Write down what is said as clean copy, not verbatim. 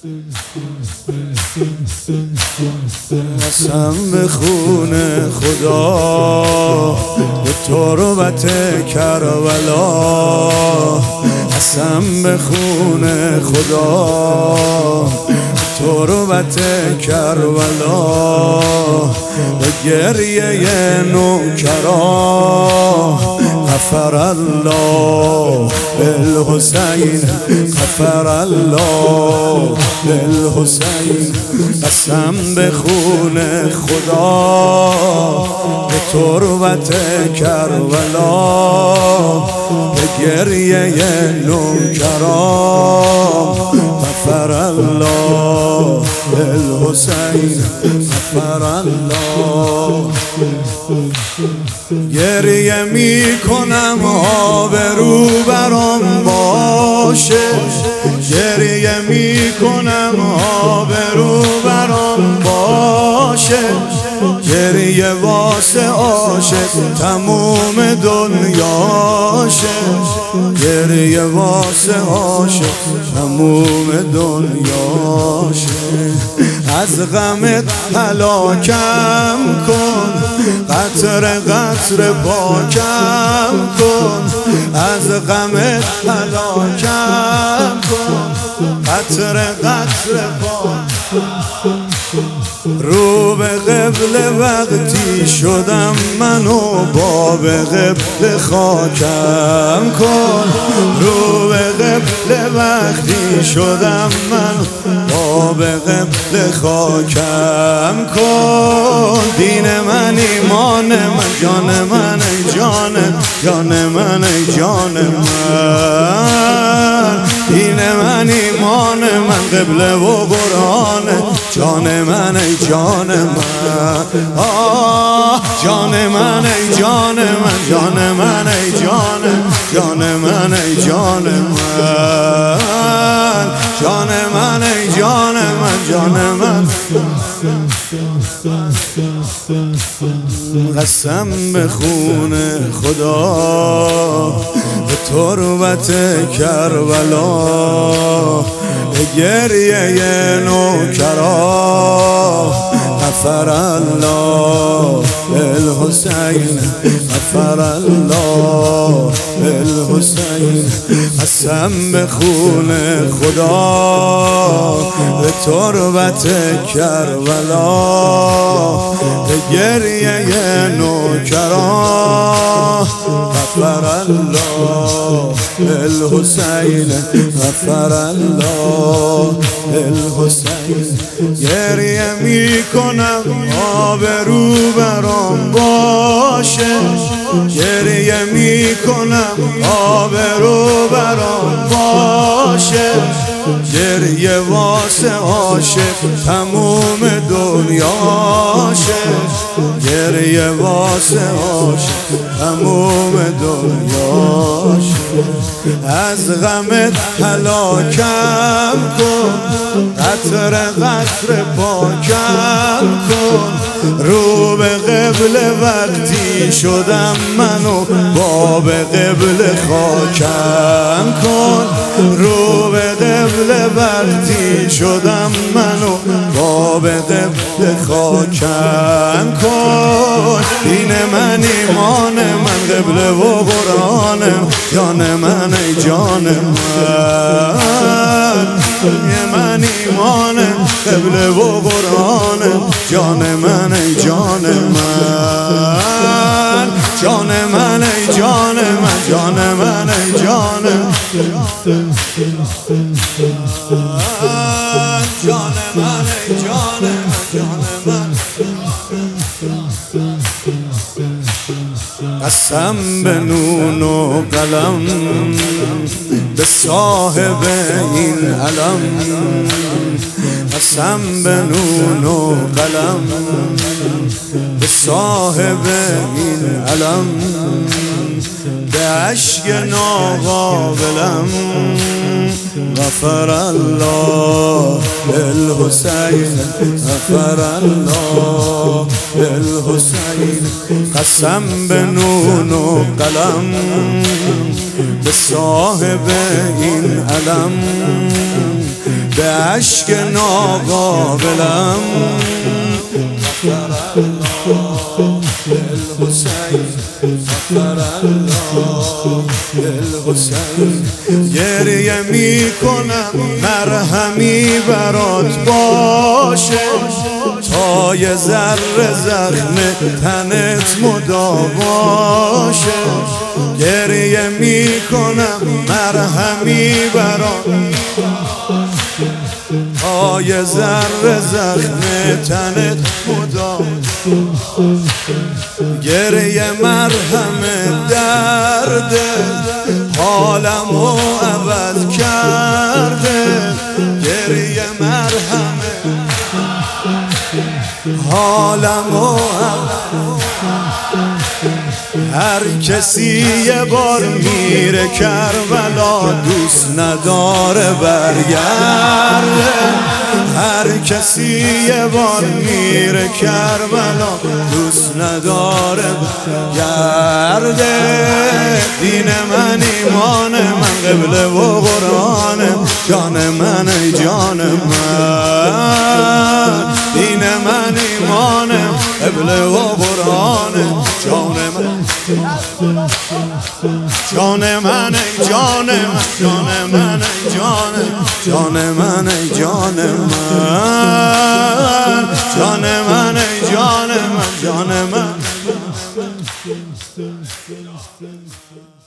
قسم به خون خدا به تربت کربلا، قسم به خون خدا تربت کربلا، به گریه نوکران غفر الله بالحسین، غفر الله بالحسین. قسم به خون خدا به تربت کربلا، به گریه نوکران غفر الله بالحسین، غفر الله. گریه می کنم آبرو برام باشه، گریه می کنم آبرو برام باشه، گریه واسه عاشق تموم دنیاشه، گریه واسه عاشق تموم دنیاشه. از غمت هلاکم کن، قطره قطره پاکم کن، از غمت هلاکم کن، قطره قطره پاکم. رو به قبله وقتی شدم منو باب قبله خاکم کن، رو به قبله وقتی شدم منو باب قبله خاکم کن. دین من ایمان من، جان من ای جان، جان من ای جان من، دین من ایمان من قبله و قرآن، جان من ای جان من، جان من ای جان من، جان من ای جان، جان من ای جان من، جان من ای جان من، جان من. قسم به خون خدا به تربت کربلا، به گریه نوکران غفر الله بالحسین، غفر الله بالحسین. قسم به خون خدا به تربت کربلا، به گریه نوکران غفر الله بالحسین، غفر الله بالحسین. گریه می کنم آبرو برام باشه، گریه می کنم آبرو برام باشه، گریه واسه عاشق تموم دنیاشه، گریه واسه عاشق تموم دنیاشه. از غمت هلاکم کن، قطره قطره پاکم کن، رو به قبله وقتی شدم منو باب قبله خاکم کن، رو به قبله وقتی شدم منو باب قبله خاکم کن. دین من ایمان من قبله و قرآنم، جان من ای جان من، من ایمان قبله و قرآنم، جان من ای جان من، جان من ای جان من، جان من ای جان من، جان من ای جان من، جان من. قسم به نون و قلم به صاحب این علم، قسم به نون و قلم به صاحب این علم، به عشق ناقابلم غفر الله بالحسین، غفر الله بالحسین. قسم به نون و قلم به صاحب این علم، به عشق ناقابلم گریه میکنم مرهمی برات باشه تا یه ذره زخم تنت مداوا باشه گریه میکنم مرهمی برات تا یه ذره زخم تنت مداوا گریه مرهم درده حالمو عوض کرده گریه مرهم حالمو هر کسی یه بار میره کربلا دوست نداره برگرده هر کسی یه بار میره کربلا دوست نداره برگرده دین من ایمان من قبله و قرآن جان من ای جان من دین من ایمان قبله و قرآن جان من جان من ای جان من جان من ای جان جان من ای جان من جان من ای جان من جان من